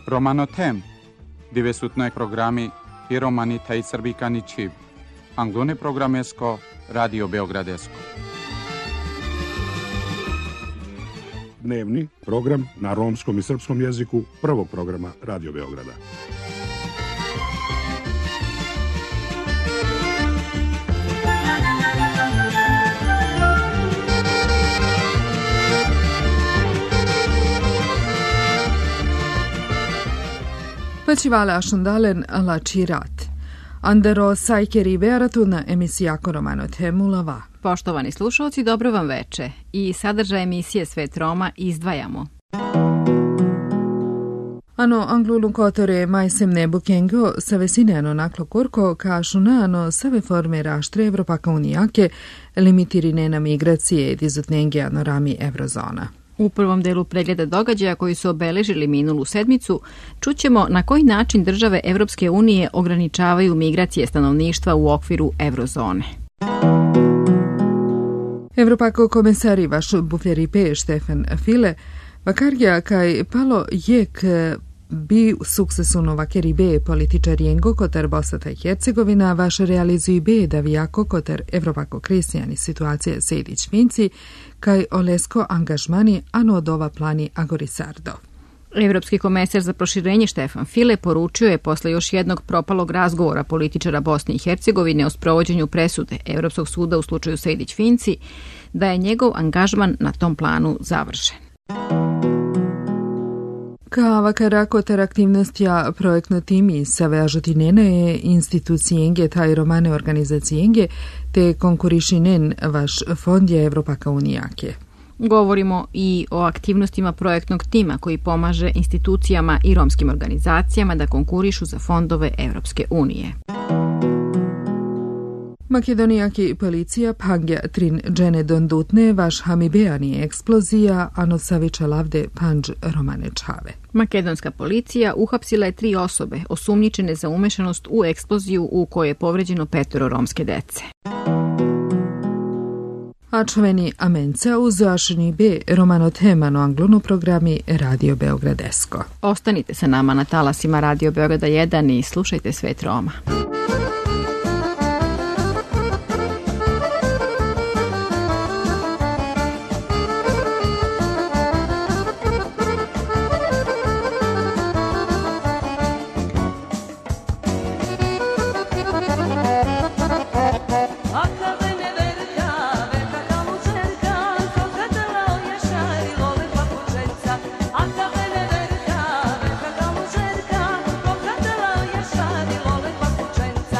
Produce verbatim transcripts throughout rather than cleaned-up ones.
Romanotem, dove su noi programi i romani taj srbikani čib. Anglone programesko, Radio Beogradesko. Dnevni program na romskom i srpskom jeziku prvog programa Radio Beograda. Pačivala šundalen lači rat. Andero sajkeri bearatuna emisijako romano temulava. Poštovani slušalci, dobro vam veče. I sadržaj emisije Svet Roma izdvajamo. Ano anglulu kotore majsem nebu kengo sa vesineno naklo kurko kašuna ano save forme raštre Evropaka unijake limitirine na migracije dizutnenge ano rami Eurozona. U prvom delu pregleda događaja koji su obeležili minulu sedmicu, čućemo na koji način države Evropske unije ograničavaju migracije stanovništva u okviru Eurozone. Evropako komisari vaš buferipe Štefan File, vakarja kaj palo jek bi suksesuno vakeribe političarijengo kotar Bosna i Hercegovina vaš realizuju be da vijako kotar Evropako kristijani situacije sedić Finci kaj olesko angažmani ano od ova plani agorisardo. Evropski komesar za proširenje Štefan File poručio je posle još jednog propalog razgovora političara Bosne i Hercegovine o sprovođenju presude Evropskog suda u slučaju Sejdić Finci da je njegov angažman na tom planu završen. Ka vakara kotar aktivnostja projektno timi sa veažutinene je institucijenge taj romane organizacijenge te konkurišinen vaš fondje Evropaka unijake. Govorimo i o aktivnostima projektnog tima koji pomaže institucijama i romskim organizacijama da konkurišu za fondove Evropske unije. Makedonijaki policija pangja trin džene dondutne vaš hamibeani eksplozija ano saviča lavde panđ romane čave. Makedonska policija uhapsila je tri osobe osumnjičene za umešanost u eksploziju u kojoj je povređeno petoro romske dece. A čoveni amenca uz zašeni be romano temano anglono programi Radio Beogradesko. Ostanite sa nama na talasima Radio Beograda jedan i slušajte Svet Roma. Cenza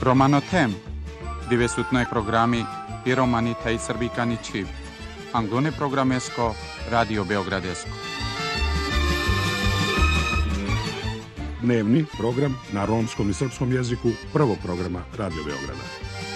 Romano Tem, dove su noi programi i romani tej srbikani čib. Anglone programesko, Radio Beogradesko. Dnevni program na romskom i srpskom jeziku prvog programa Radio Beograda.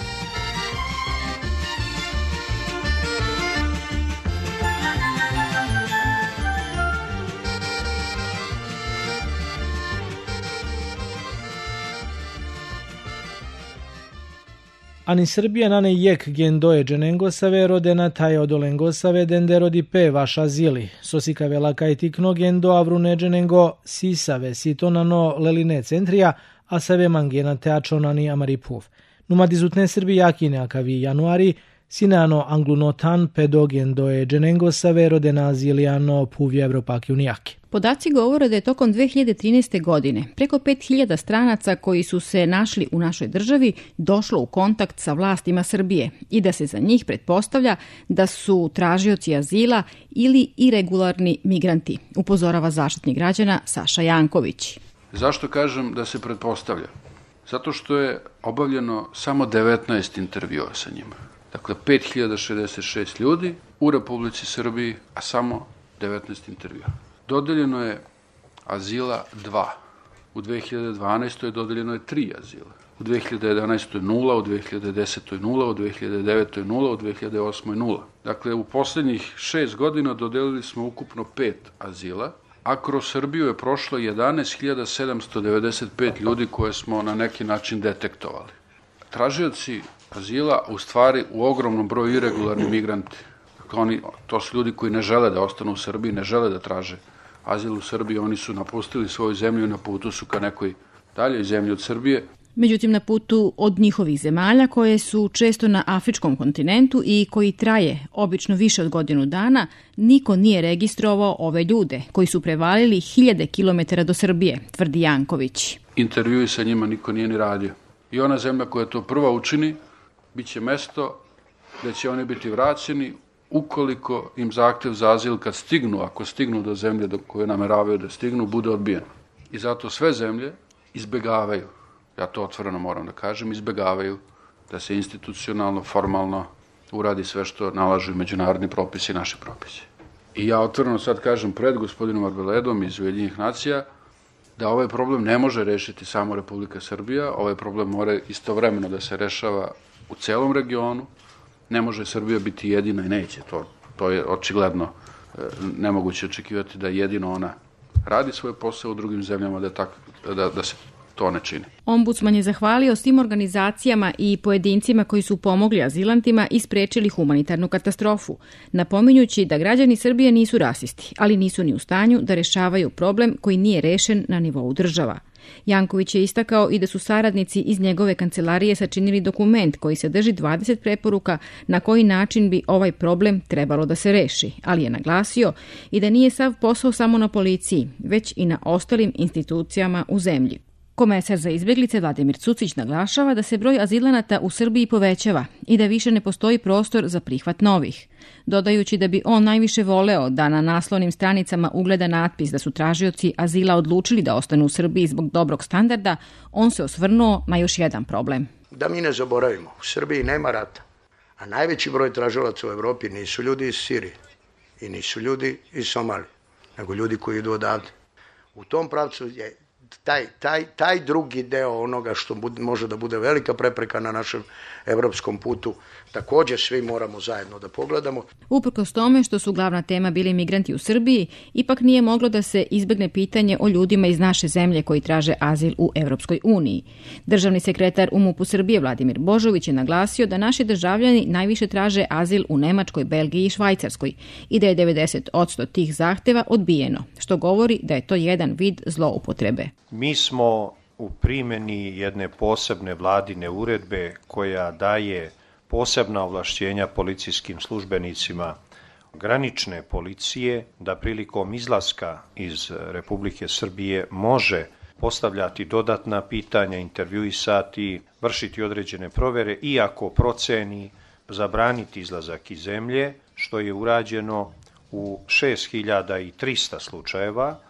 Ani Srbija nane jek gendoje dženengosave rodena taje odolengosave dendero di pe vaša zili. Sosikave lakaj tikno gendo avrune dženengo sisave sitonano leline centrija, a save mangena teačonani amaripuv. Numa dizutne Srbi jakine akavi januari, sinano anglunotan pedo gendoje dženengosave rodena zilijano puvje Evropaki unijaki. Podaci govore da je tokom dve hiljade trinaeste. godine preko pet hiljada stranaca koji su se našli u našoj državi došlo u kontakt sa vlastima Srbije i da se za njih pretpostavlja da su tražioci azila ili iregularni migranti, upozorava Zaštitnik građana Saša Janković. Zašto kažem da se pretpostavlja? Zato što je obavljeno samo devetnaest intervjua sa njima. Dakle, pet hiljada šezdeset šest ljudi u Republici Srbiji, a samo devetnaest intervjua. Dodeljeno je azila dva. U dve hiljade dvanaestoj. dodeljeno je tri azila. U dve hiljade jedanaestoj. nula, u dve hiljade desetoj. nula, u dve hiljade devetoj. nula, u dve hiljade osmoj. nula. Dakle, u poslednjih šest godina dodelili smo ukupno pet azila, a kroz Srbiju je prošlo jedanaest hiljada sedamsto devedeset pet ljudi koje smo na neki način detektovali. Tražioci azila u stvari u ogromnom broju iregularni migranti. Dakle, oni, to su ljudi koji ne žele da ostanu u Srbiji, ne žele da traže azil u Srbiji, oni su napustili svoju zemlju i na putu su ka nekoj daljoj zemlji od Srbije. Međutim, na putu od njihovih zemalja koje su često na afričkom kontinentu i koji traje obično više od godinu dana, niko nije registrovao ove ljude koji su prevalili hiljade kilometara do Srbije, tvrdi Janković. Intervjui sa njima niko nije ni radio. I ona zemlja koja to prva učini, bit će mesto gde će oni biti vraćeni ukoliko im zahtev za azil kad stignu, ako stignu do zemlje do koje nameravaju da stignu, bude odbijen. I zato sve zemlje izbegavaju, ja to otvoreno moram da kažem, izbegavaju da se institucionalno, formalno uradi sve što nalažu međunarodni propisi i naši propisi. I ja otvoreno sad kažem pred gospodinom Arbeledom iz Ujedinjenih nacija da ovaj problem ne može rešiti samo Republika Srbija, ovaj problem mora istovremeno da se rešava u celom regionu. Ne može Srbija biti jedina i neće, to, to je očigledno e, nemoguće očekivati da jedino ona radi svoj posao u drugim zemljama, da, tak, da, da se to ne čini. Ombudsman je zahvalio svim organizacijama i pojedincima koji su pomogli azilantima i sprečili humanitarnu katastrofu, napominjući da građani Srbije nisu rasisti, ali nisu ni u stanju da rešavaju problem koji nije rešen na nivou država. Janković je istakao i da su saradnici iz njegove kancelarije sačinili dokument koji sadrži dvadeset preporuka na koji način bi ovaj problem trebalo da se reši, ali je naglasio i da nije sav posao samo na policiji, već i na ostalim institucijama u zemlji. Komesar za izbjeglice Vladimir Cucić naglašava da se broj azilanata u Srbiji povećava i da više ne postoji prostor za prihvat novih. Dodajući da bi on najviše voleo da na naslovnim stranicama ugleda natpis da su tražioci azila odlučili da ostanu u Srbiji zbog dobrog standarda, on se osvrnuo na još jedan problem. Da mi ne zaboravimo, u Srbiji nema rata, a najveći broj tražilaca u Evropi nisu ljudi iz Sirije i nisu ljudi iz Somalije, nego ljudi koji idu odavde. U tom pravcu je Taj, taj, taj drugi deo onoga što bude, može da bude velika prepreka na našem evropskom putu, također svi moramo zajedno da pogledamo. Uprkos tome što su glavna tema bili migranti u Srbiji, ipak nije moglo da se izbegne pitanje o ljudima iz naše zemlje koji traže azil u Evropskoj uniji. Državni sekretar u MUP-u Srbije Vladimir Božović je naglasio da naši državljani najviše traže azil u Nemačkoj, Belgiji i Švajcarskoj i da je devedeset posto tih zahteva odbijeno, što govori da je to jedan vid zloupotrebe. Mi smo u primjeni jedne posebne vladine uredbe koja daje posebna ovlašćenja policijskim službenicima granične policije da prilikom izlaska iz Republike Srbije može postavljati dodatna pitanja, intervjuisati, vršiti određene provere i ako proceni zabraniti izlazak iz zemlje, što je urađeno u šest hiljada trista slučajeva,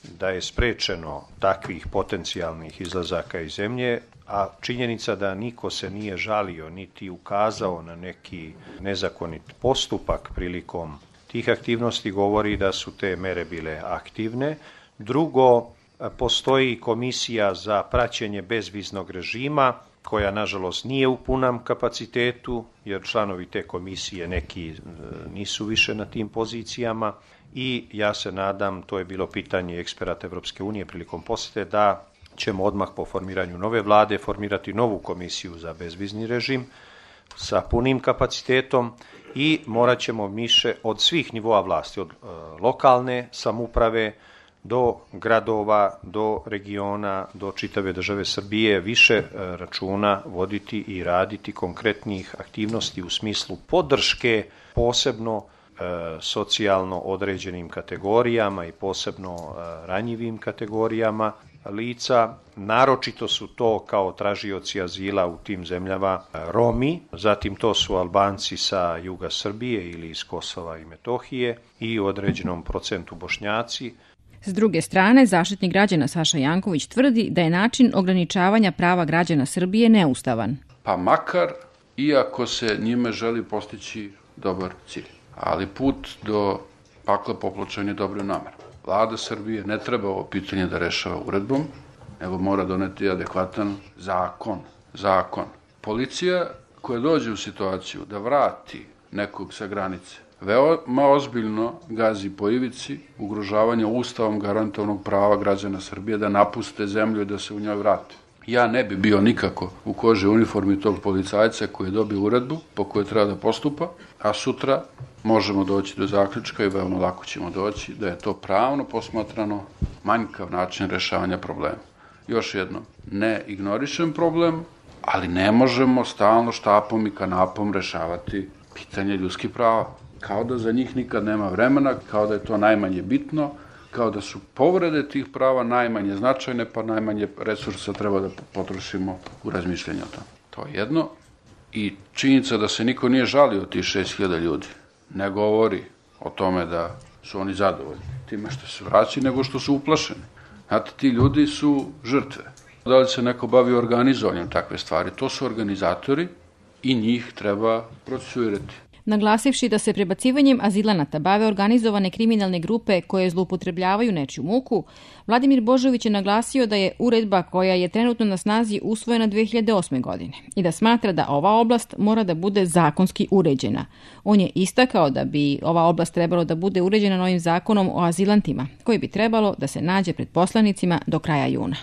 da je sprečeno takvih potencijalnih izlazaka iz zemlje, a činjenica da niko se nije žalio niti ukazao na neki nezakonit postupak prilikom tih aktivnosti govori da su te mere bile aktivne. Drugo, postoji komisija za praćenje bezviznog režima koja nažalost nije u punom kapacitetu jer članovi te komisije neki nisu više na tim pozicijama i ja se nadam, to je bilo pitanje eksperata Evropske unije prilikom posete, da ćemo odmah po formiranju nove vlade formirati novu komisiju za bezvizni režim sa punim kapacitetom i morat ćemo više od svih nivoa vlasti, od e, lokalne samouprave do gradova, do regiona, do čitave države Srbije više e, računa voditi i raditi konkretnih aktivnosti u smislu podrške posebno e, socijalno određenim kategorijama i posebno e, ranjivim kategorijama lica, naročito su to kao tražioci azila u tim zemljama Romi, zatim to su Albanci sa juga Srbije ili iz Kosova i Metohije i u određenom procentu Bošnjaci. S druge strane, zaštitnik građana Saša Janković tvrdi da je način ograničavanja prava građana Srbije neustavan. Pa makar, iako se njime želi postići dobar cilj, ali put do pakla popločen je dobro namerno. Vlada Srbije ne treba ovo pitanje da rešava uredbom, nego mora doneti adekvatan zakon. Zakon. Policija koja dođe u situaciju da vrati nekog sa granice, veoma ozbiljno gazi po ivici ugrožavanja ustavom garantovanog prava građana Srbije da napuste zemlju i da se u njoj vrate. Ja ne bi bio nikako u koži uniformi tog policajca koji je dobio uredbu po kojoj treba da postupa, a sutra možemo doći do zaključka i veoma lako ćemo doći da je to pravno posmatrano manjkav način rešavanja problema. Još jedno, ne ignorišem problem, ali ne možemo stalno štapom i kanapom rešavati pitanje ljudskih prava. Kao da za njih nikad nema vremena, kao da je to najmanje bitno, kao da su povrede tih prava najmanje značajne, pa najmanje resursa treba da potrošimo u razmišljanju o tome. To je jedno. I činjenica da se niko nije žalio od tih šest hiljada ljudi ne govori o tome da su oni zadovoljni time što se vraćaju, nego što su uplašeni. Znate, ti ljudi su žrtve. Da li se neko bavi organizovanjem takve stvari? To su organizatori i njih treba procesuirati. Naglasivši da se prebacivanjem azilanata bave organizovane kriminalne grupe koje zloupotrebljavaju nečiju muku, Vladimir Božović je naglasio da je uredba koja je trenutno na snazi usvojena dve hiljade osme. godine i da smatra da ova oblast mora da bude zakonski uređena. On je istakao da bi ova oblast trebalo da bude uređena novim zakonom o azilantima, koji bi trebalo da se nađe pred poslanicima do kraja juna.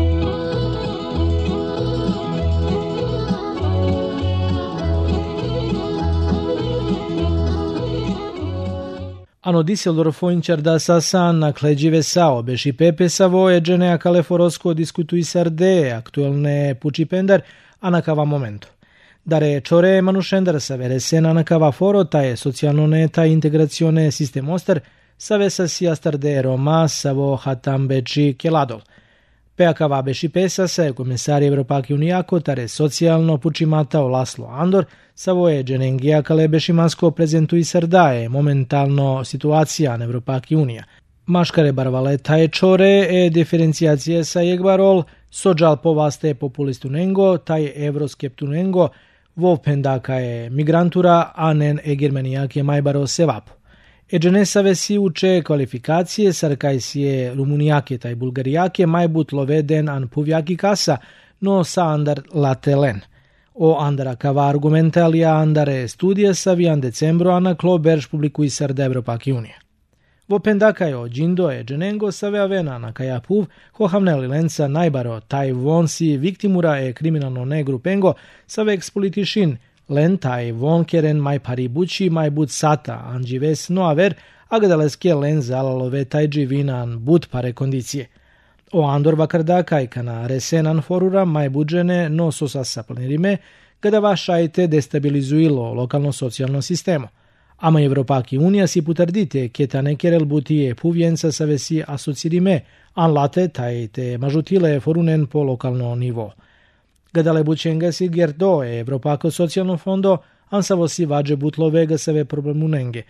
Ano Düsseldorfo incerta Sanna Kleđive Sao, beši Pepe Savo e Genea Caleforosco diskutuisar de aktuelne pucipender anakava momento. Dare čore manušendar savere sen anakava foro taje socijalno neta integracione sistem oster savesa siastar de Roma Savo hatam beči keladol. Peakava beši pesa se komisari Evropaki Unijako tare socijalno pučimatao Laslo Andor Savoje Genengija kale bešimansko prezentuisar daje momentalno situacija na Evropaki Unija. Maškare barvaleta je čore e diferencijacije sa jegbarol sođal povaste populistunengo taj evroskeptunengo vovpendaka je migrantura anen e germanijake majbaro sevapo. E dženesave si uče kvalifikacije sarkajsije rumunijake taj bulgarijake majbut loveden an puvjaki kasa no sa andar latelen. O andara kava argumentalija andare studija savijan decembro ana kloberš publikuisar da Evropaki Unija. Vopendaka je o džindo e dženengo save avena na kaja puv hohamneli lenca najbaro taj vonsi viktimura e kriminalno ne grupengo save ekspolitišin len taj vonkeren mai paribući mai bud sata anđives no aver agdaleske len zalalove taj dživinan bud pare kondicije. O Andor vakardaka i kana resenan forura mai budžene no sosasa planirime kada vašajte destabilizuilo lokalno socijalno sistemo. Ama Evropaki Unija si putardite keta nekerel butije puvjenca savesi asocirime an late taj te mažutile forunen po lokalno nivo. Gadale bučenga si gerdo e Evropako socijalno fondo an savosi vađe butlovega save problemunenge.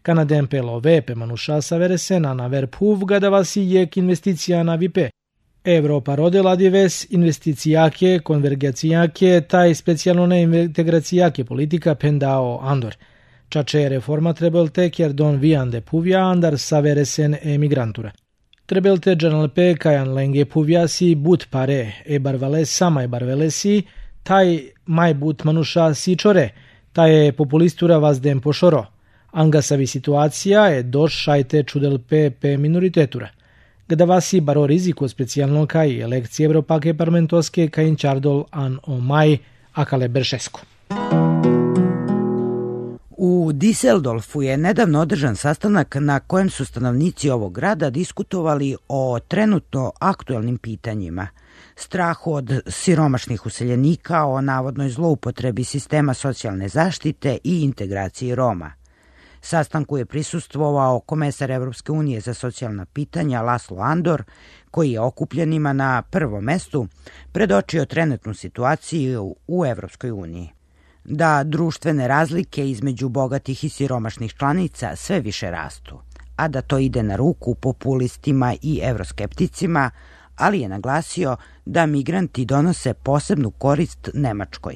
Kanadem pelove pe manușasa veresena na verpuv gadavasi jek investicija na vipe. Evropa rodila dives investicijake, konvergencijake, taj specijalne integracijake politika pendao Andor. Čače reforma trebelte ker don viande puvja andar saveresen emigrantura. Trebelte generalpe kajan lenge puvjasi but pare e barvale sama e barvelesi, taj mai but manuša si čore, taj je populistura vazdem pošoro. Anga savi situacija e doš šajte čudelpe pe minoritetura. Gadavasi baro riziko specijalno kaj elekcije Evropake parlamentoske kaj inčardol an omaj akale Beršesko. U Düsseldorfu je nedavno održan sastanak na kojem su stanovnici ovog grada diskutovali o trenutno aktuelnim pitanjima. Strahu od siromašnih useljenika, o navodnoj zloupotrebi sistema socijalne zaštite i integraciji Roma. Sastanku je prisustvovao komesar Evropske unije za socijalna pitanja Laslo Andor, koji je okupljenima na prvom mestu predočio trenutnu situaciju u Evropskoj uniji. Da društvene razlike između bogatih i siromašnih članica sve više rastu, a da to ide na ruku populistima i evroskepticima, ali je naglasio da migranti donose posebnu korist Nemačkoj.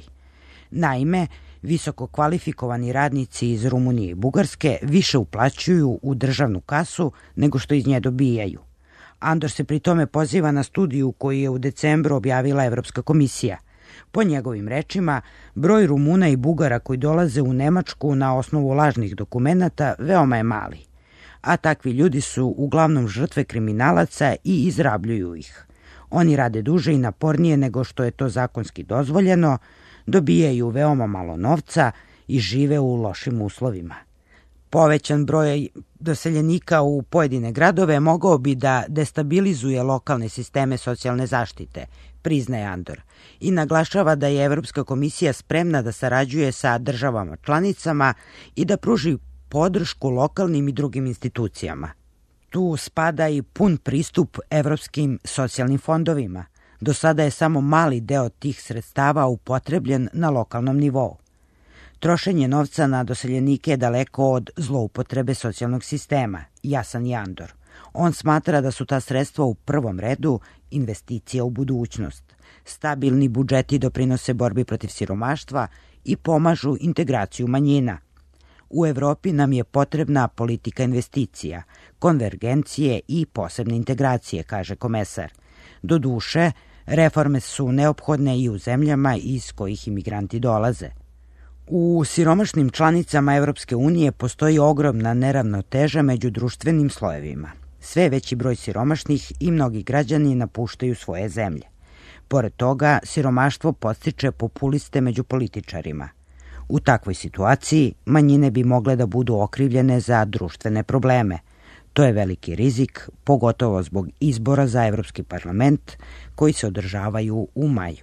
Naime, visoko kvalifikovani radnici iz Rumunije i Bugarske više uplaćuju u državnu kasu nego što iz nje dobijaju. Andor se pri tome poziva na studiju koju je u decembru objavila Evropska komisija. Po njegovim rečima, broj Rumuna i Bugara koji dolaze u Nemačku na osnovu lažnih dokumenata veoma je mali, a takvi ljudi su uglavnom žrtve kriminalaca i izrabljuju ih. Oni rade duže i napornije nego što je to zakonski dozvoljeno, dobijaju veoma malo novca i žive u lošim uslovima. Povećan broj doseljenika u pojedine gradove mogao bi da destabilizuje lokalne sisteme socijalne zaštite, priznaje Andor, i naglašava da je Evropska komisija spremna da sarađuje sa državama članicama i da pruži podršku lokalnim i drugim institucijama. Tu spada i pun pristup evropskim socijalnim fondovima. Do sada je samo mali deo tih sredstava upotrebljen na lokalnom nivou. Trošenje novca na doseljenike je daleko od zloupotrebe socijalnog sistema, jasan je Andor. On smatra da su ta sredstva u prvom redu investicija u budućnost. Stabilni budžeti doprinose borbi protiv siromaštva i pomažu integraciju manjina. U Evropi nam je potrebna politika investicija, konvergencije i posebne integracije, kaže komesar. Doduše, reforme su neophodne i u zemljama iz kojih imigranti dolaze. U siromašnim članicama Evropske unije postoji ogromna neravnoteža među društvenim slojevima. Sve veći broj siromašnih i mnogi građani napuštaju svoje zemlje. Pored toga, siromaštvo podstiče populiste među političarima. U takvoj situaciji manjine bi mogle da budu okrivljene za društvene probleme. To je veliki rizik, pogotovo zbog izbora za Evropski parlament koji se održavaju u maju.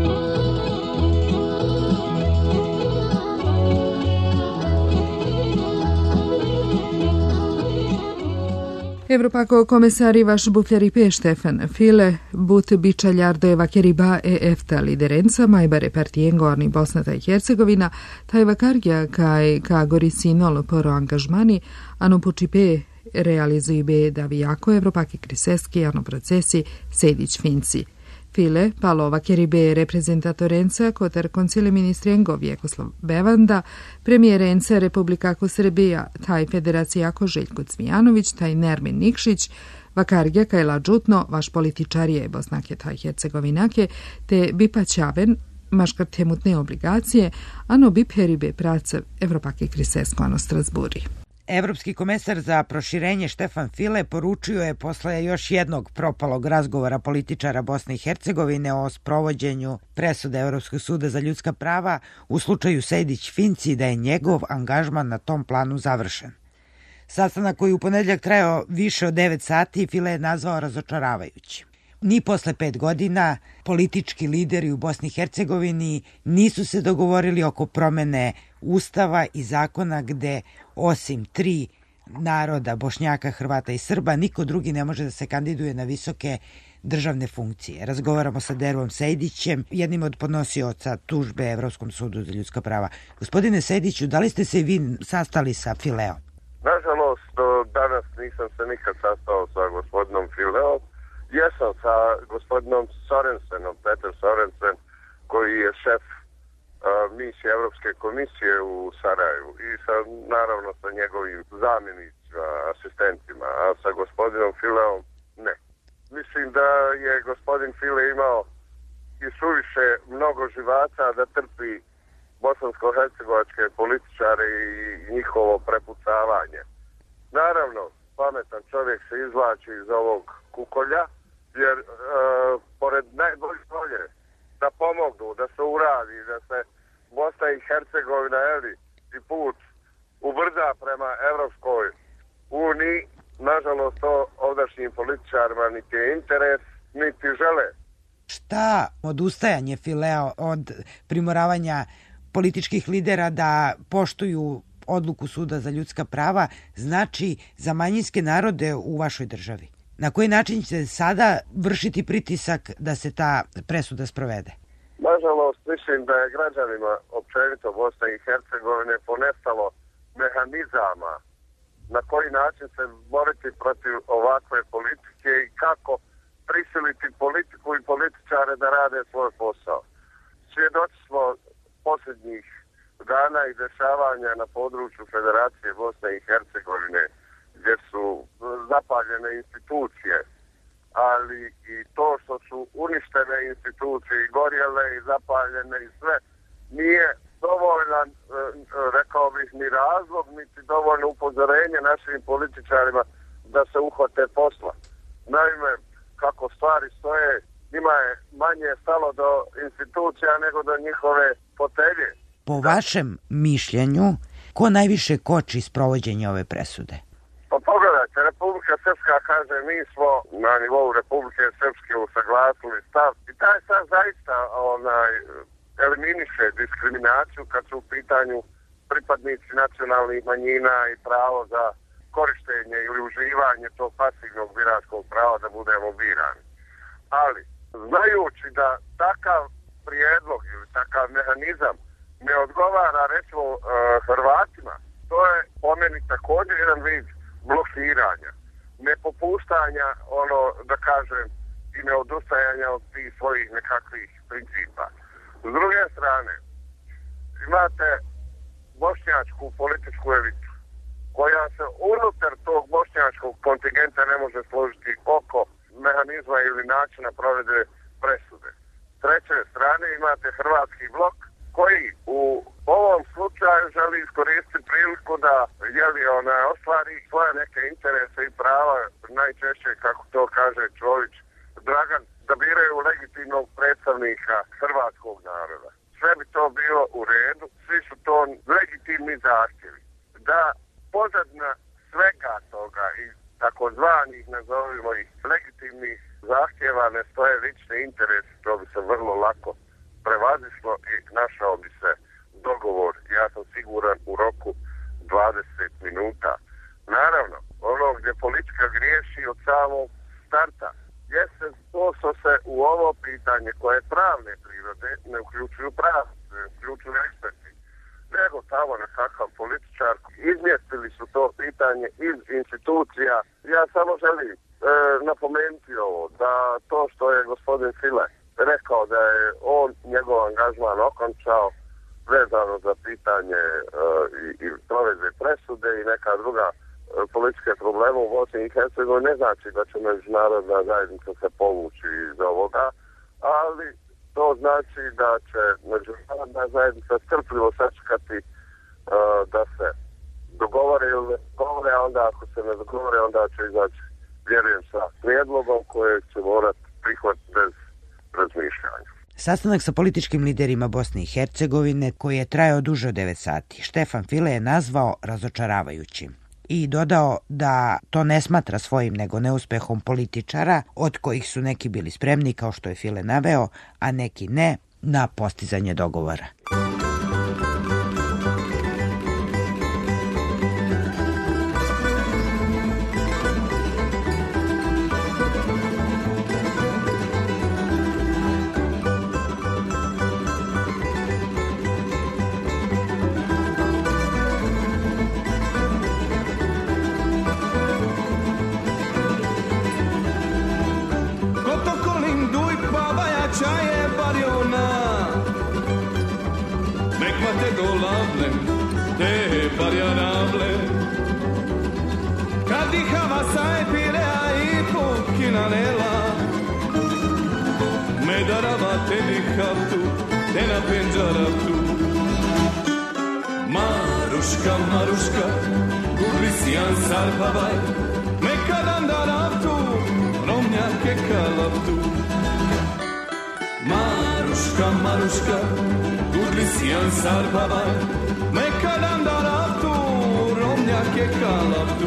Evropako komesari vaš bufljari Stefan File, but bičaljardeva keriba e efta liderenca majbare partijen Gorni Bosna i Hercegovina, taj vakargja kaj ka goricinol poro angažmani, ano počipe realizuju be da vijako Evropaki kriseski ano procesi sedić Finci. File, palova keribe reprezentatorenca kotar koncile ministrengo Vjekoslav Bevanda, premijerenca Republikako Srbija, taj federacijako Željko Cvijanović, taj Nermin Nikšić, vakargja kajla džutno, vaš političarije Bosnake taj Hercegovinake, te bipa ćaven, maškar temutne obligacije, ano bip heribe prace Evropake krisesko ano Strasburi. Evropski komesar za proširenje Stefan File poručio je posle još jednog propalog razgovora političara Bosne i Hercegovine o sprovođenju presude Evropskog suda za ljudska prava u slučaju Sejdić-Finci da je njegov angažman na tom planu završen. Sastanak koji u ponedjeljak trajao više od devet sati File je nazvao razočaravajućim. Ni posle pet godina politički lideri u Bosni i Hercegovini nisu se dogovorili oko promene Ustava i zakona gde osim tri naroda, Bošnjaka, Hrvata i Srba, niko drugi ne može da se kandiduje na visoke državne funkcije. Razgovaramo sa Dervom Sejdićem, jednim od podnosioca tužbe Evropskom sudu za ljudska prava. Gospodine Sejdiću, da li ste se vi sastali sa Fileom? Nažalost, do danas nisam se nikad sastao sa gospodinom Fileom. Jesam sa gospodinom Sorensenom, Peter Sorensen, koji je šef uh, misije Evropske komisije u Sarajevu i sa, naravno sa njegovim zamjenicima, asistentima, a sa gospodinom Fileom ne. Mislim da je gospodin File imao i suviše mnogo živaca da trpi bosansko-hercegovačke političare i njihovo prepucavanje. Naravno, pametan čovjek se izvlači iz ovog kukolja, jer e, pored najbolje volje da pomognu, da se uradi, da se Bosna i Hercegovina eli i put ubrza prema Evropskoj uniji, nažalost to ovdašnjim političarima niti je interes, niti žele. Šta odustajanje Filea od primoravanja političkih lidera da poštuju odluku Suda za ljudska prava znači za manjinske narode u vašoj državi? Na koji način će sada vršiti pritisak da se ta presuda sprovede? Nažalost, mislim da je građanima općenito Bosne i Hercegovine ponestalo mehanizama na koji način se boriti protiv ovakve politike i kako prisiliti politiku i političare da rade svoj posao. Svjedoci smo posljednjih dana i dešavanja na području Federacije Bosne i Hercegovine, gdje su zapaljene institucije, ali i to što su uništene institucije i gorjele i zapaljene i sve, nije dovoljan, rekao bih, ni razlog, niti dovoljno upozorenje našim političarima da se uhvate posla. Naime, kako stvari stoje, njima je manje stalo do institucija nego do njihove fotelje. Po vašem mišljenju, ko najviše koči sprovođenje ove presude? Pa pogledajte, Republika Srpska kaže mi smo na nivou Republike Srpske usaglasili stav i taj stav zaista onaj, eliminiše diskriminaciju kad su u pitanju pripadnici nacionalnih manjina i pravo za korištenje ili uživanje tog pasivnog biračkog prava da budemo birani. Ali, znajući da takav prijedlog ili takav mehanizam ne odgovara recimo uh, Hrvatima, to je po meni također jedan vid blokiranja, nepopuštanja, ono da kažem, i neodustajanja od tih svojih nekakvih principa. S druge strane, imate bošnjačku političku elitu koja se unutar tog bošnjačkog kontingenta ne može složiti oko mehanizma ili načina provedbe presude. S treće strane imate hrvatski blok koji u ovom slučaju želi iskoristiti priliku da jeli ona ostvari svoje neke interese i prava, najčešće, kako to kaže Čović, Dragan, da biraju legitimnog predstavnika hrvatskog naroda. Sve bi to bilo u redu, svi su to legitimni zahtjevi. Da pozadna svega toga i takozvanih, nazovimo ih, legitimnih zahtjeva ne stoje lični interes, to bi se vrlo lako prevazišlo i našao bi se dogovor, ja sam siguran, u roku dvadeset minuta. Naravno, ono gdje politika griješi od samog starta jeste to što se u ovo pitanje koje je pravne prirode ne uključuju prav, ne uključuju eksperti, nego tamo nekakav političar. Izmjestili su to pitanje iz institucija. Ja samo želim e, napomenuti ovo, da to što je gospodin File rekao da je on njegov angažman okončao vezano za pitanje e, i, i provedbe presude i neka druga e, političke probleme u Bosni i Hercegovini, ne znači da će međunarodna zajednica se povući iz ovoga, ali to znači da će međunarodna zajednica strpljivo sačekati e, da se dogovore ili ne dogovore, a onda ako se ne dogovore, onda će izaći, vjerujem, sa prijedlogom koje će morati prihvatiti bez razmišljanja. Sastanak sa političkim liderima Bosne i Hercegovine, koji je trajao duže od devet sati, Štefan File je nazvao razočaravajućim i dodao da to ne smatra svojim nego neuspehom političara, od kojih su neki bili spremni, kao što je File naveo, a neki ne, na postizanje dogovora. te golable, te variarable. Kad dihava sai pirea i pokinanela, me darava te dihaftu, te na penđaraftu. Maruška, Maruška, Gurlisijan sarpavaj, mekadan daraftu, romnjake kalaftu. Maruška, Maruška, Gurlisijan sarpavaj, mekadan daraftu, romnjake kalaftu.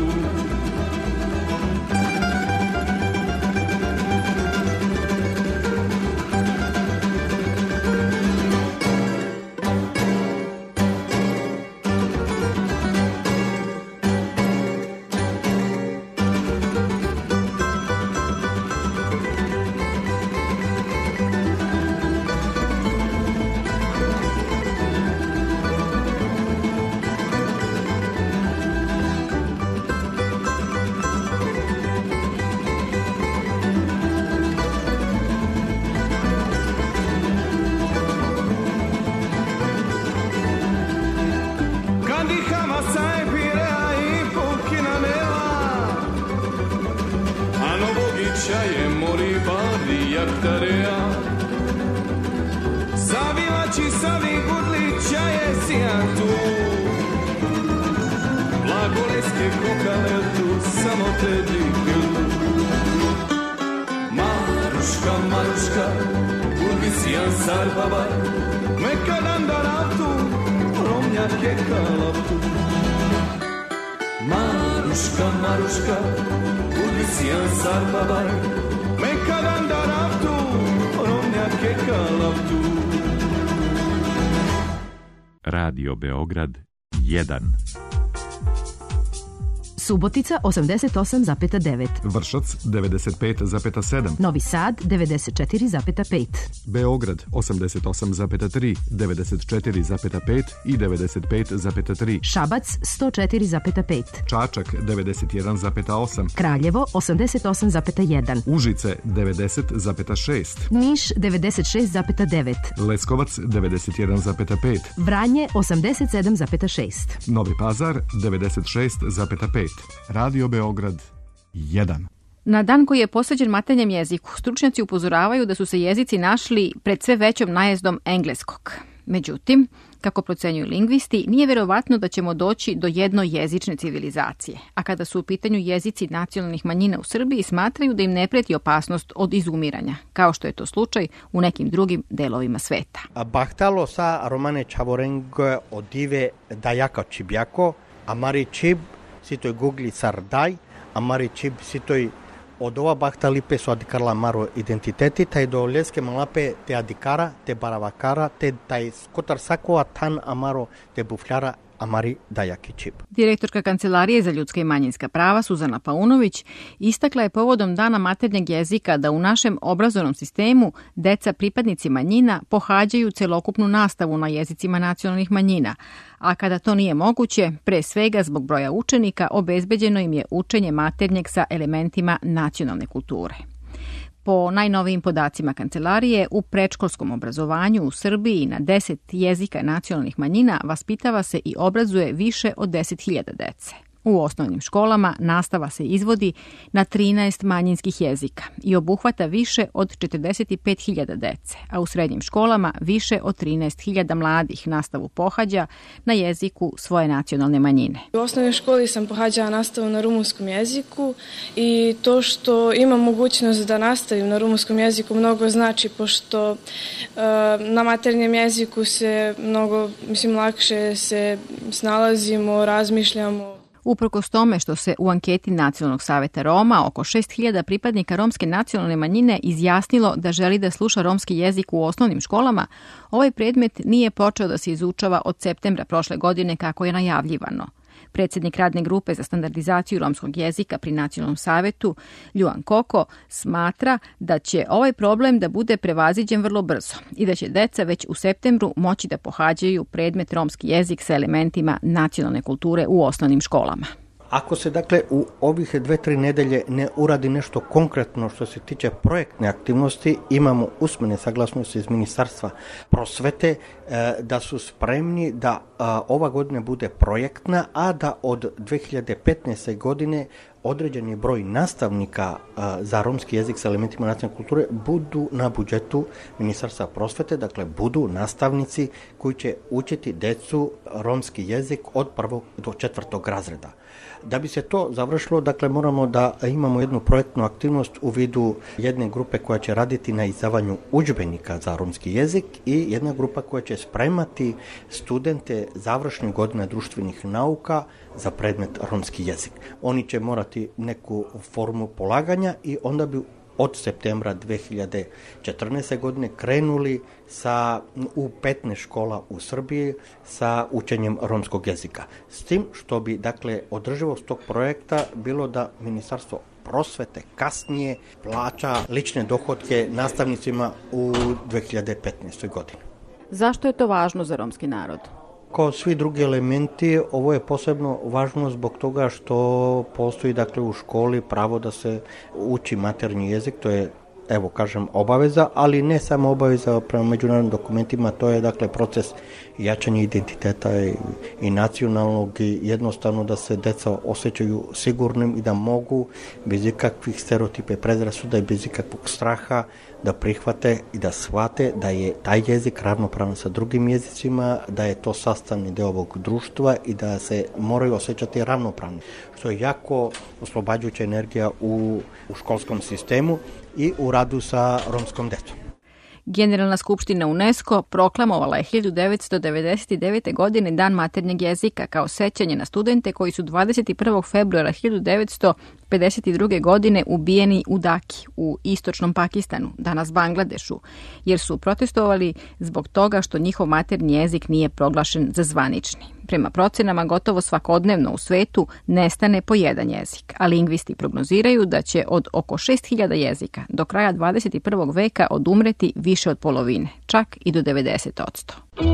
Maruška, Maruška, Gurlisijan sarpavaj, mekadan daraftu, romnjake kalaftu. Radio Beograd jedan. Subotica osamdeset osam zarez devet. Vršac devedeset pet zarez sedam. Novi Sad devedeset četiri zarez pet. Beograd osamdeset osam zarez tri, devedeset četiri zarez pet i devedeset pet zarez tri. Šabac sto četiri zarez pet. Čačak devedeset jedan zarez osam. Kraljevo osamdeset osam zarez jedan. Užice devedeset zarez šest. Niš devedeset šest zarez devet. Leskovac devedeset jedan zarez pet. Vranje osamdeset sedam zarez šest. Novi Pazar devedeset šest zarez pet. Radio Beograd jedan. Na dan koji je posvećen maternjem jeziku, stručnjaci upozoravaju da su se jezici našli pred sve većom najezdom engleskog. Međutim, kako procenjuju lingvisti, nije verovatno da ćemo doći do jednojezične civilizacije, a kada su u pitanju jezici nacionalnih manjina u Srbiji, smatraju da im ne preti opasnost od izumiranja, kao što je to slučaj u nekim drugim delovima sveta. Bahtalo sa romane Čavorengë odive dajaka čibjako, amari čib sitoj gugli sardaj, amari čib sitoj od ova bahtalipe su adikarla maro identiteti, taj do leske malape te adikara, te baravakara, te taj skotar sakova tan amaro te bufljara amari dajaki čib. Direktorka Kancelarije za ljudska i manjinska prava Suzana Paunović istakla je povodom Dana maternjeg jezika da u našem obrazovnom sistemu deca pripadnici manjina pohađaju celokupnu nastavu na jezicima nacionalnih manjina, a kada to nije moguće, pre svega zbog broja učenika, obezbeđeno im je učenje maternjeg sa elementima nacionalne kulture. Po najnovijim podacima Kancelarije, u predškolskom obrazovanju u Srbiji na deset jezika nacionalnih manjina vaspitava se i obrazuje više od deset hiljada dece. U osnovnim školama nastava se izvodi na trinaest manjinskih jezika i obuhvata više od četrdeset pet hiljada dece, a u srednjim školama više od trinaest hiljada mladih nastavu pohađa na jeziku svoje nacionalne manjine. U osnovnoj školi sam pohađala nastavu na rumunskom jeziku i to što imam mogućnost da nastavim na rumunskom jeziku mnogo znači, pošto uh, na maternjem jeziku se mnogo, mislim, lakše se snalazimo, razmišljamo. Uprkos tome što se u anketi Nacionalnog saveta Roma oko šest hiljada pripadnika romske nacionalne manjine izjasnilo da želi da sluša romski jezik u osnovnim školama, ovaj predmet nije počeo da se izučava od septembra prošle godine kako je najavljivano. Predsjednik radne grupe za standardizaciju romskog jezika pri Nacionalnom savetu, Ljuan Koko, smatra da će ovaj problem da bude prevaziđen vrlo brzo i da će deca već u septembru moći da pohađaju predmet romski jezik sa elementima nacionalne kulture u osnovnim školama. Ako se dakle u ovih dve, tri nedelje ne uradi nešto konkretno što se tiče projektne aktivnosti, imamo usmene saglasnosti iz Ministarstva prosvete da su spremni da ova godina bude projektna, a da od dve hiljade petnaeste. godine određeni broj nastavnika za romski jezik sa elementima nacionalne kulture budu na budžetu Ministarstva prosvete, dakle budu nastavnici koji će učiti decu romski jezik od prvog do četvrtog razreda. Da bi se to završilo, dakle moramo da imamo jednu projektnu aktivnost u vidu jedne grupe koja će raditi na izdavanju udžbenika za romski jezik i jedna grupa koja će spremati studente završnih godina društvenih nauka za predmet romski jezik. Oni će morati neku formu polaganja i onda bi od septembra dve hiljade četrnaeste. godine krenuli sa, u petnaest škola u Srbiji sa učenjem romskog jezika. S tim što bi, dakle, održivost tog projekta bilo da Ministarstvo prosvete kasnije plaća lične dohotke nastavnicima u dve hiljade petnaestoj. godini. Zašto je to važno za romski narod? Kao svi drugi elementi, ovo je posebno važno zbog toga što postoji, dakle, u školi pravo da se uči maternji jezik, to je, evo kažem, obaveza, ali ne samo obaveza prema međunarodnim dokumentima, to je, dakle, proces jačanja identiteta i, i nacionalnog i jednostavno da se deca osjećaju sigurnim i da mogu bez ikakvih stereotipa i predrasuda i bez ikakvog straha da prihvate i da shvate da je taj jezik ravnopravan sa drugim jezicima, da je to sastavni deo ovog društva i da se moraju osjećati ravnopravni, što je jako oslobađajuća energija u, u školskom sistemu i u radu sa romskom decom. Generalna skupština UNESCO proklamovala je hiljadu devetsto devedeset devete. godine Dan maternjeg jezika kao sećanje na studente koji su dvadeset prvog februara hiljadu devetsto pedeset druge. godine ubijeni u Daki u istočnom Pakistanu, danas Bangladešu, jer su protestovali zbog toga što njihov maternji jezik nije proglašen za zvanični. Prema procenama, gotovo svakodnevno u svetu nestane po jedan jezik, a lingvisti prognoziraju da će od oko šest hiljada jezika do kraja dvadeset prvog. veka odumreti više od polovine, čak i do devedeset posto.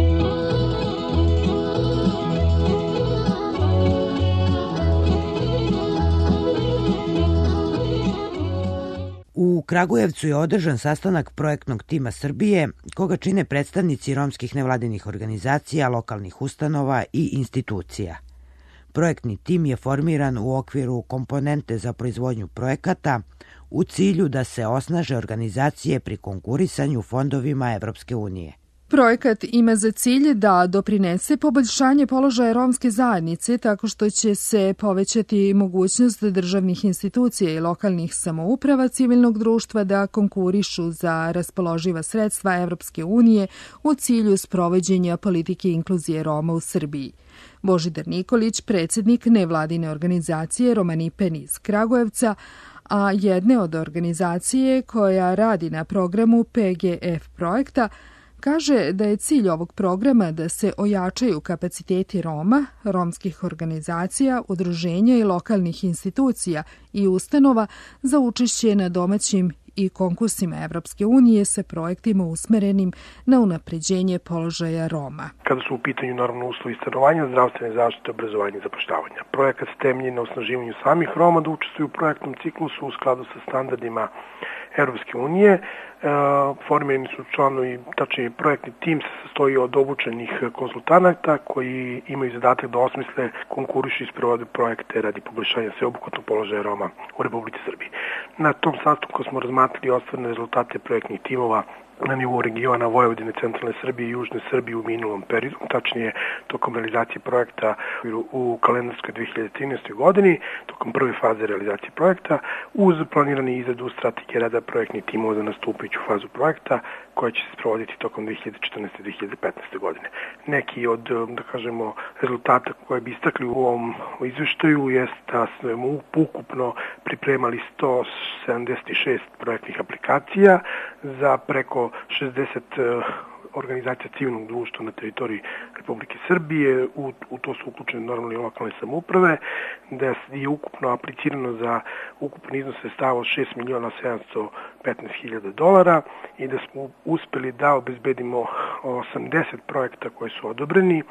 U Kragujevcu je održan sastanak projektnog tima Srbije, koga čine predstavnici romskih nevladinih organizacija, lokalnih ustanova i institucija. Projektni tim je formiran u okviru komponente za proizvodnju projekata u cilju da se osnaže organizacije pri konkurisanju fondovima Evropske unije. Projekat ima za cilj da doprinese poboljšanje položaja romske zajednice tako što će se povećati mogućnost državnih institucija i lokalnih samouprava civilnog društva da konkurišu za raspoloživa sredstva Evropske unije u cilju sprovođenja politike inkluzije Roma u Srbiji. Božidar Nikolić, predsjednik nevladine organizacije Romanipen iz Kragujevca, a jedne od organizacije koja radi na programu P G F projekta, kaže da je cilj ovog programa da se ojačaju kapaciteti Roma, romskih organizacija, udruženja i lokalnih institucija i ustanova za učešće na domaćim i konkursima Evropske unije sa projektima usmerenim na unapređenje položaja Roma. Kada su u pitanju normalno uslovi stanovanja, zdravstvene zaštite, obrazovanja i zapošljavanja. Projekat se temelji na osnaživanju samih Roma da učestvuju u projektnom ciklusu u skladu sa standardima Evropske unije. Formirani su članovi, tačnije projektni tim se sastoji od obučenih konsultanata koji imaju zadatak da osmisle, konkurišu i sprovode projekte radi poboljšanja sveobuhvatnog položaja Roma u Republici Srbiji. Na tom sastanku smo razmatrali ostvarene rezultate projektnih timova na nivou regiona Vojvodine, centralne Srbije i južne Srbije u minulom periodu, tačnije tokom realizacije projekta u kalendarskoj dve hiljade trinaestoj. godini, tokom prve faze realizacije projekta, uz planirani izradu strategije rada projektnih timova za nastupajuću fazu projekta, koja će se sprovoditi tokom dve hiljade četrnaeste. i dve hiljade petnaeste. godine. Neki od, da kažemo, rezultata koje bi istakli u ovom izveštaju jest da smo ukupno pripremali sto sedamdeset šest projektnih aplikacija za preko šezdeset organizacija civilnog društva na teritoriji Republike Srbije, u, u to su uključene normalne lokalne samouprave, da je ukupno aplicirano za ukupan iznos sredstava od šest miliona sedamsto petnaest hiljada dolara i da smo uspeli da obezbedimo osamdeset projekta koji su odobreni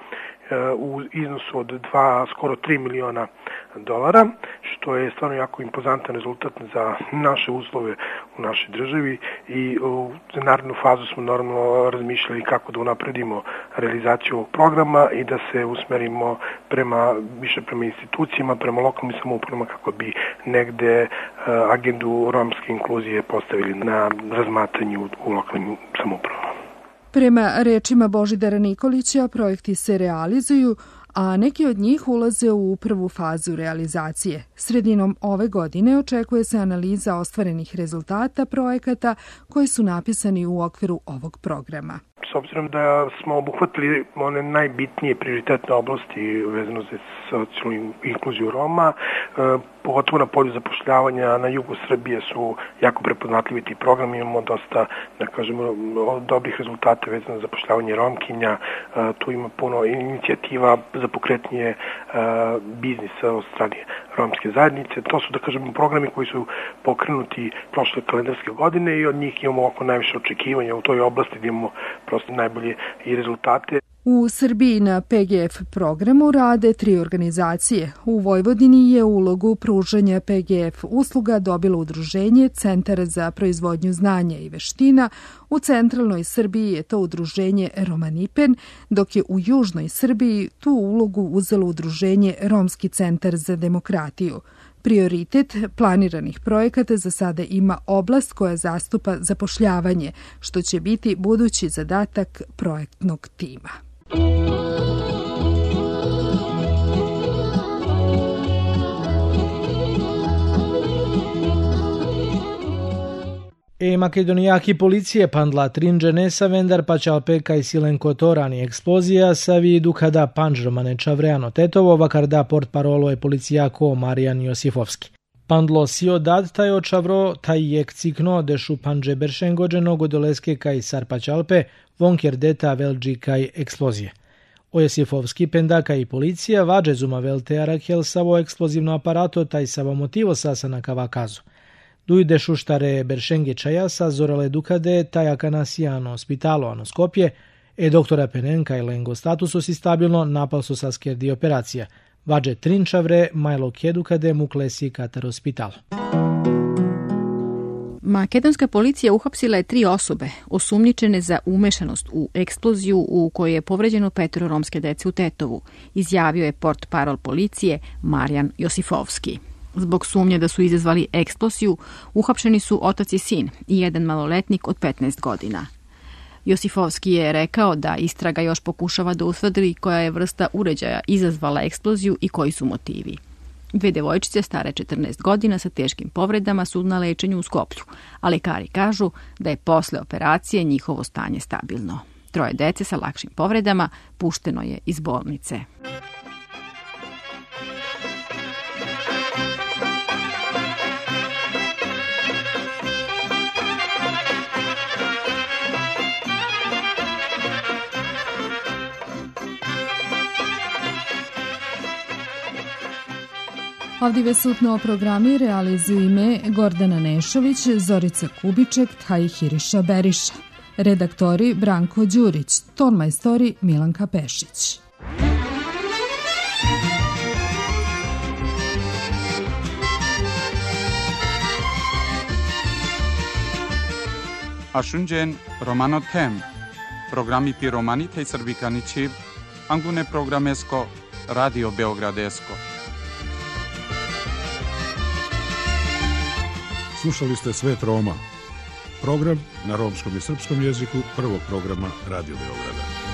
u iznosu od dva, skoro tri miliona dolara, što je stvarno jako impozantan rezultat za naše uslove u našoj državi i za narednu fazu smo normalno razmišljali kako da unapredimo realizaciju ovog programa i da se usmerimo prema, više prema institucijama, prema lokalnim samoupravama kako bi negde agendu romske inkluzije postavili na razmatranju u lokalnim samoupravama. Prema rečima Božidara Nikolića, projekti se realizuju, a neki od njih ulaze u prvu fazu realizacije. Sredinom ove godine očekuje se analiza ostvarenih rezultata projekata koji su napisani u okviru ovog programa. S obzirom da smo obuhvatili one najbitnije prioritetne oblasti vezano za socijalnu inkluziju Roma, pogotovo na polju zapošljavanja na jugu Srbije su jako prepoznatljivi ti programi, imamo dosta, da kažemo, dobrih rezultata vezano za zapošljavanje Romkinja, tu ima puno inicijativa za pokretanje biznisa od strane romske zajednice. To su, da kažemo, programi koji su pokrenuti prošle kalendarske godine i od njih imamo oko najviše očekivanja u toj oblasti gdje imamo prosto najbolje i rezultate. U Srbiji na P G F programu rade tri organizacije. U Vojvodini je ulogu pružanja P G F usluga dobilo udruženje Centar za proizvodnju znanja i veština, u centralnoj Srbiji je to udruženje Romanipen, dok je u južnoj Srbiji tu ulogu uzelo udruženje Romski centar za demokratiju. Prioritet planiranih projekata za sada ima oblast koja zastupa zapošljavanje, što će biti budući zadatak projektnog tima. E makedonijaki policije pandla trinđe nesa vendar pačalpeka i silenko torani eksplozija savi dukada panđromane čavreano tetovo vakarda port parolo je policijako Marijan Josifovski. Pandlo sio dad taj očavro taj jek cikno dešu panđe beršengođeno godoleske kaj sarpačalpe vonker deta velđi kaj eksplozije. O Josifovski pendaka i policija vađe zuma velte arakel savo eksplozivno aparato taj savo motivo sasana kava kazu. Dujde šuštare beršenge čajasa zorale dukade tajaka nasijano spitalo ano Skopje e doktora Penenka i lengo statuso si stabilno napal su saskerdi operacija. Vađe trinčavre majlo kjedukade muklesi katar ospitalo. Makedonska policija uhapsila je tri osobe osumnjičene za umešanost u eksploziju u kojoj je povređeno petoro romske dece u Tetovu, izjavio je port parol policije Marijan Josifovski. Zbog sumnje da su izazvali eksploziju, uhapšeni su otac i sin i jedan maloletnik od petnaest godina. Josifovski je rekao da istraga još pokušava da utvrdi koja je vrsta uređaja izazvala eksploziju i koji su motivi. Dve devojčice stare četrnaest godina sa teškim povredama su na lečenju u Skoplju, a lekari kažu da je posle operacije njihovo stanje stabilno. Troje dece sa lakšim povredama pušteno je iz bolnice. Ovdje sutno programi realizuju ime Gordana Nešović, Zorica Kubiček, Taj Hiriša Beriša. Redaktori Branko Đurić, tonmajstori Milanka Pešić. Ashunjen Romano Tem, programi pi romani tej srbikani čib, angune programesko, Radio Beogradesko. Slušali ste Svet Roma, program na romskom i srpskom jeziku prvog programa Radio Beograda.